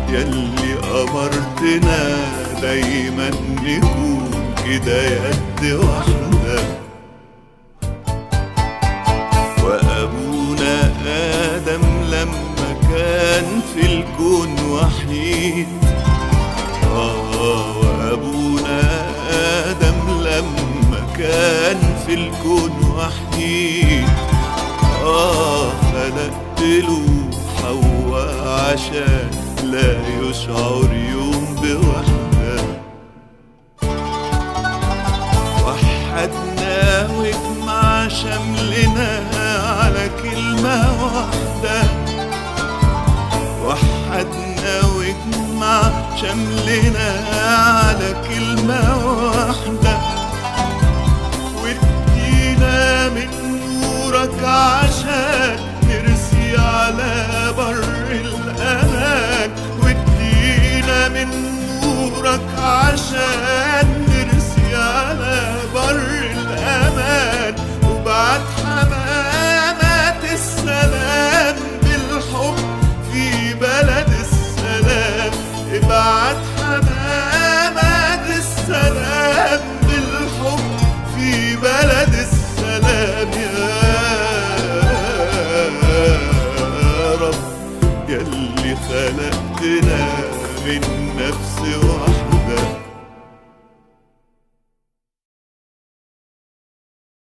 ياللي أمرتنا دايما نكون كده يد واحدة. وأبونا آدم لما كان في الكون وحيد، وأبونا آدم لما كان في الكون وحيد، خلقت له حواء عشان لا يشعر يوم بوحدة. وحدنا واجمع شملنا على كلمة واحدة. وحدنا واجمع شملنا على كلمة واحدة. وادينا من نورك عشان نرسي على بر الأمان. وادينا من نورك عشان نرسي على بر الأمان. وبعد حمامات السلام بالحب في بلد السلام. ابعت حمامات السلام بالحب في بلد السلام يا رب، ياللي خلقتنا من نفس واحدة.